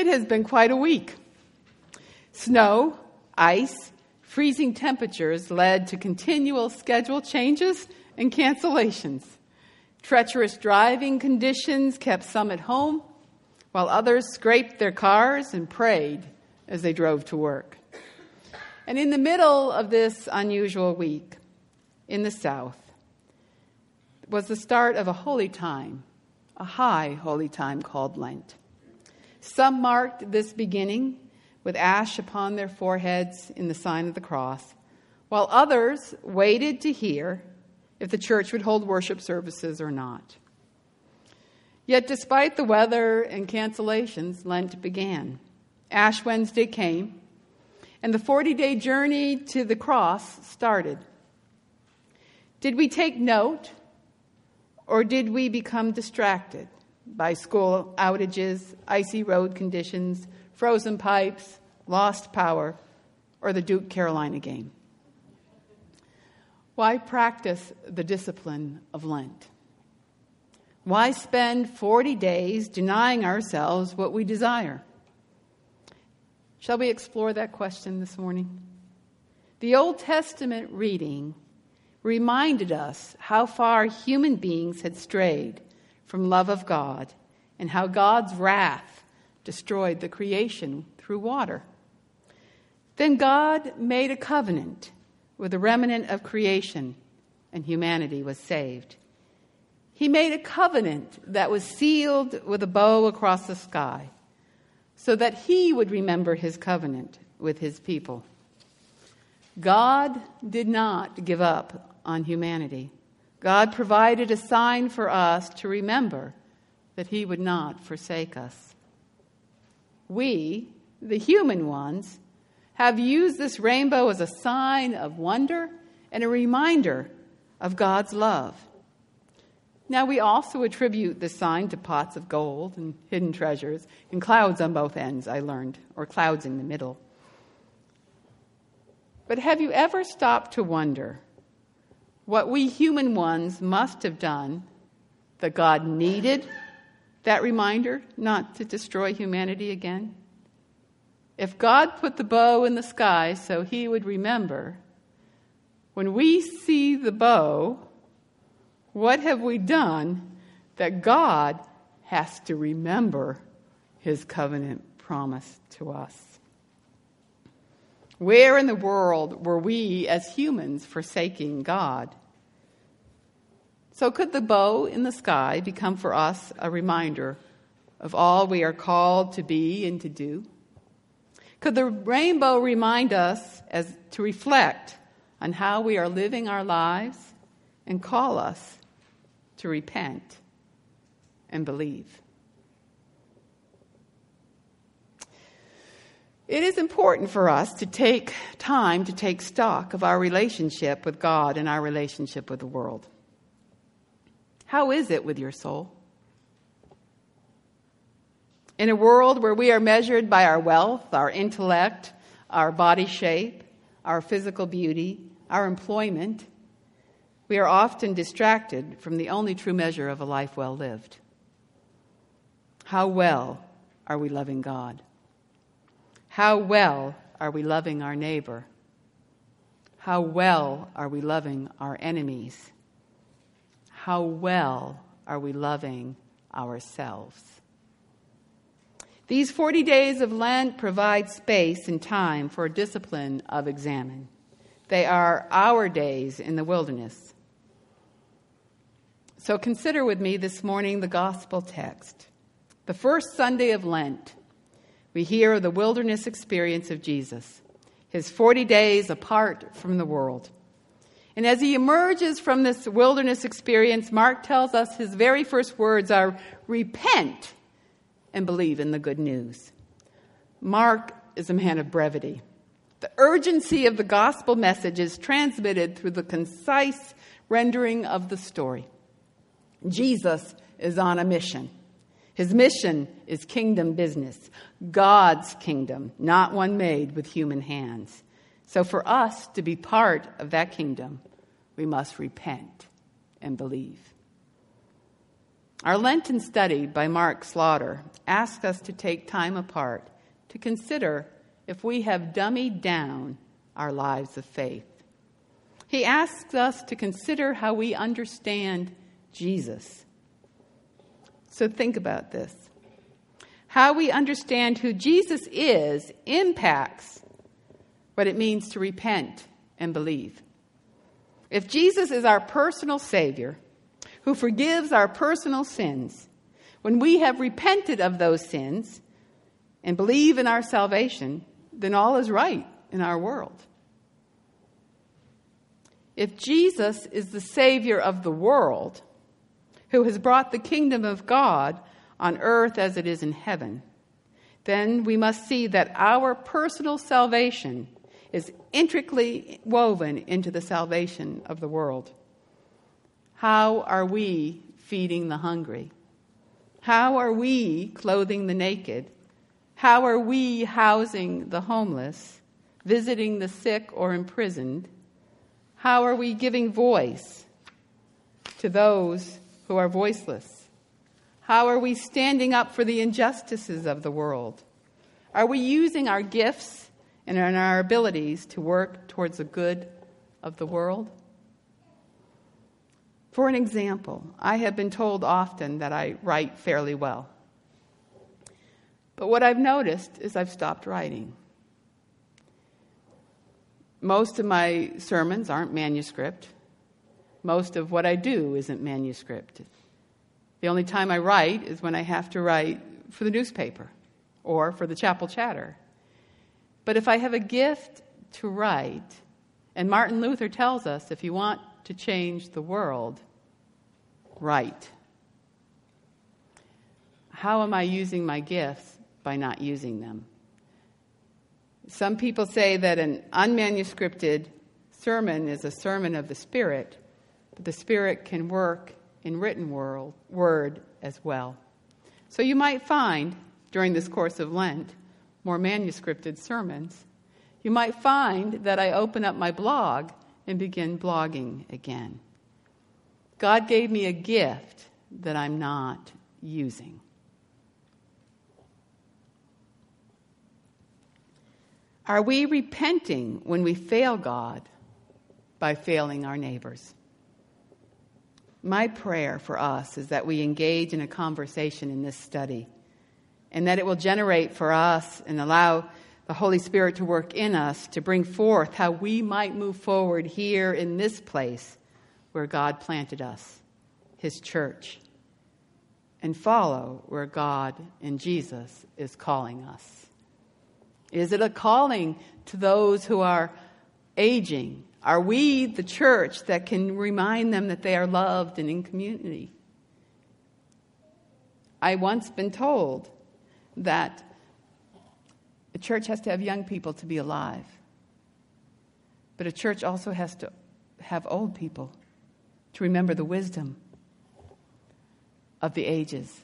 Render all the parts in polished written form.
It has been quite a week. Snow, ice, freezing temperatures led to continual schedule changes and cancellations. Treacherous driving conditions kept some at home, while others scraped their cars and prayed as they drove to work. And in the middle of this unusual week, in the South, was the start of a holy time, a high holy time called Lent. Some marked this beginning with ash upon their foreheads in the sign of the cross, while others waited to hear if the church would hold worship services or not. Yet despite the weather and cancellations, Lent began. Ash Wednesday came, and the 40-day journey to the cross started. Did we take note, or did we become distracted by school outages, icy road conditions, frozen pipes, lost power, or the Duke Carolina game? Why practice the discipline of Lent? Why spend 40 days denying ourselves what we desire? Shall we explore that question this morning? The Old Testament reading reminded us how far human beings had strayed from love of God and how God's wrath destroyed the creation through water. Then God made a covenant with the remnant of creation, and humanity was saved. He made a covenant that was sealed with a bow across the sky, so that he would remember his covenant with his people. God did not give up on humanity. God provided a sign for us to remember that he would not forsake us. We, the human ones, have used this rainbow as a sign of wonder and a reminder of God's love. Now, we also attribute this sign to pots of gold and hidden treasures and clouds on both ends, I learned, or clouds in the middle. But have you ever stopped to wonder what we human ones must have done that God needed that reminder not to destroy humanity again? If God put the bow in the sky so he would remember, when we see the bow, what have we done that God has to remember his covenant promise to us? Where in the world were we as humans forsaking God? So could the bow in the sky become for us a reminder of all we are called to be and to do? Could the rainbow remind us to reflect on how we are living our lives and call us to repent and believe? It is important for us to take time to take stock of our relationship with God and our relationship with the world. How is it with your soul? In a world where we are measured by our wealth, our intellect, our body shape, our physical beauty, our employment, we are often distracted from the only true measure of a life well lived. How well are we loving God? How well are we loving our neighbor? How well are we loving our enemies? How well are we loving ourselves? These 40 days of Lent provide space and time for a discipline of examine. They are our days in the wilderness. So consider with me this morning the gospel text. The first Sunday of Lent, we hear of the wilderness experience of Jesus, his 40 days apart from the world. And as he emerges from this wilderness experience, Mark tells us his very first words are, "Repent and believe in the good news." Mark is a man of brevity. The urgency of the gospel message is transmitted through the concise rendering of the story. Jesus is on a mission. His mission is kingdom business, God's kingdom, not one made with human hands. So for us to be part of that kingdom, we must repent and believe. Our Lenten study by Mark Slaughter asks us to take time apart to consider if we have dummied down our lives of faith. He asks us to consider how we understand Jesus. So think about this. How we understand who Jesus is impacts what it means to repent and believe. If Jesus is our personal Savior, who forgives our personal sins, when we have repented of those sins and believe in our salvation, then all is right in our world. If Jesus is the Savior of the world, who has brought the kingdom of God on earth as it is in heaven, then we must see that our personal salvation is intricately woven into the salvation of the world. How are we feeding the hungry? How are we clothing the naked? How are we housing the homeless, visiting the sick or imprisoned? How are we giving voice to those who are voiceless? How are we standing up for the injustices of the world? Are we using our gifts and our abilities to work towards the good of the world? For an example, I have been told often that I write fairly well. But what I've noticed is I've stopped writing. Most of my sermons aren't manuscript. Most of what I do isn't manuscript. The only time I write is when I have to write for the newspaper or for the chapel chatter. But if I have a gift to write, and Martin Luther tells us if you want to change the world, write. How am I using my gifts? By not using them. Some people say that an unmanuscripted sermon is a sermon of the Spirit, but the Spirit can work in written word as well. So you might find, during this course of Lent, more manuscripted sermons. You might find that I open up my blog and begin blogging again. God gave me a gift that I'm not using. Are we repenting when we fail God by failing our neighbors? My prayer for us is that we engage in a conversation in this study, and that it will generate for us and allow the Holy Spirit to work in us to bring forth how we might move forward here in this place where God planted us, His church, and follow where God and Jesus is calling us. Is it a calling to those who are aging? Are we the church that can remind them that they are loved and in community? I once been told that a church has to have young people to be alive. But a church also has to have old people to remember the wisdom of the ages.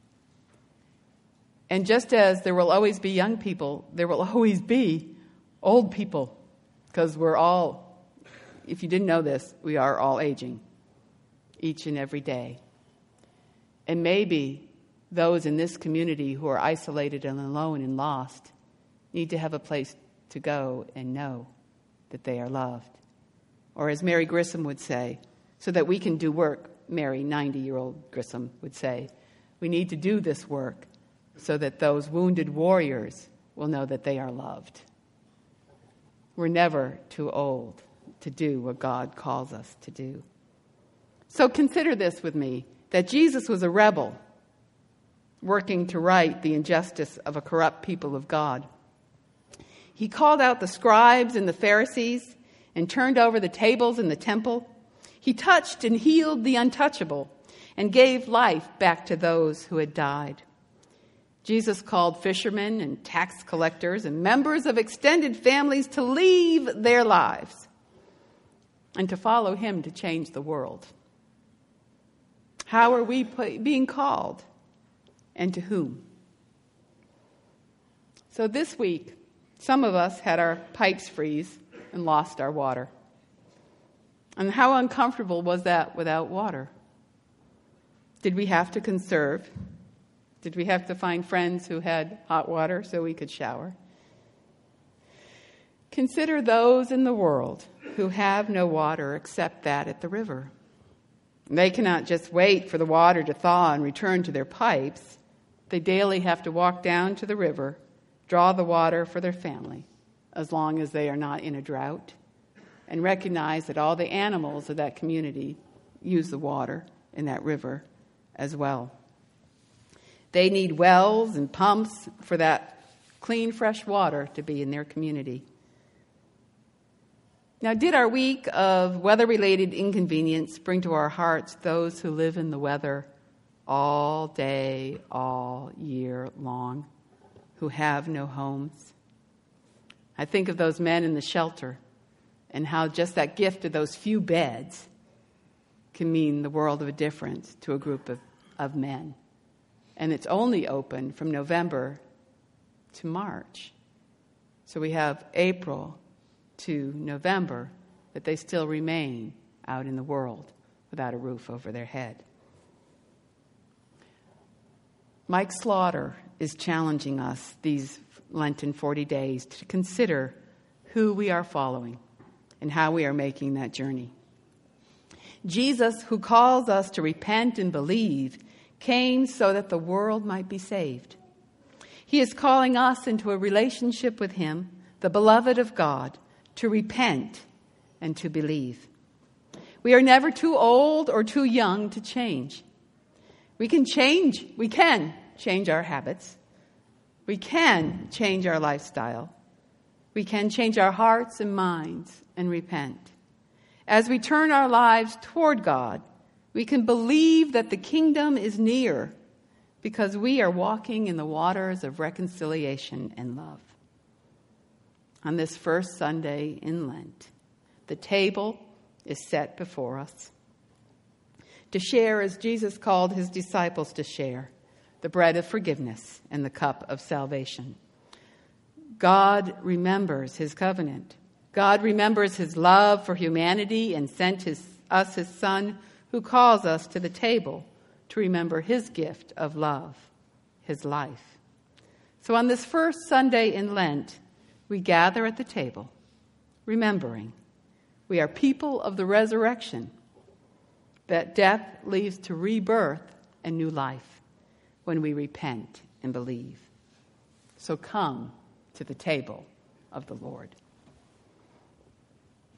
And just as there will always be young people, there will always be old people. Because we're all, if you didn't know this, we are all aging each and every day. And maybe those in this community who are isolated and alone and lost need to have a place to go and know that they are loved. Or as Mary Grissom would say, so that we can do work, Mary, 90-year-old Grissom, would say, we need to do this work so that those wounded warriors will know that they are loved. We're never too old to do what God calls us to do. So consider this with me, that Jesus was a rebel working to right the injustice of a corrupt people of God. He called out the scribes and the Pharisees and turned over the tables in the temple. He touched and healed the untouchable and gave life back to those who had died. Jesus called fishermen and tax collectors and members of extended families to leave their lives and to follow him to change the world. How are we being called, and to whom? So this week, some of us had our pipes freeze and lost our water. And how uncomfortable was that without water? Did we have to conserve? Did we have to find friends who had hot water so we could shower? Consider those in the world who have no water except that at the river. They cannot just wait for the water to thaw and return to their pipes. They daily have to walk down to the river, draw the water for their family, as long as they are not in a drought, and recognize that all the animals of that community use the water in that river as well. They need wells and pumps for that clean, fresh water to be in their community. Now, did our week of weather-related inconvenience bring to our hearts those who live in the weather all day, all year long, who have no homes? I think of those men in the shelter and how just that gift of those few beds can mean the world of a difference to a group of men. And it's only open from November to March. So we have April to November that they still remain out in the world without a roof over their head. Mike Slaughter is challenging us these Lenten 40 days to consider who we are following and how we are making that journey. Jesus, who calls us to repent and believe, came so that the world might be saved. He is calling us into a relationship with him, the beloved of God, to repent and to believe. We are never too old or too young to change. We can change our habits. We can change our lifestyle. We can change our hearts and minds and repent. As we turn our lives toward God, we can believe that the kingdom is near because we are walking in the waters of reconciliation and love. On this first Sunday in Lent, the table is set before us to share as Jesus called his disciples to share, the bread of forgiveness and the cup of salvation. God remembers his covenant. God remembers his love for humanity and sent us his Son, who calls us to the table to remember his gift of love, his life. So on this first Sunday in Lent, we gather at the table, remembering we are people of the resurrection, that death leads to rebirth and new life when we repent and believe. So come to the table of the Lord.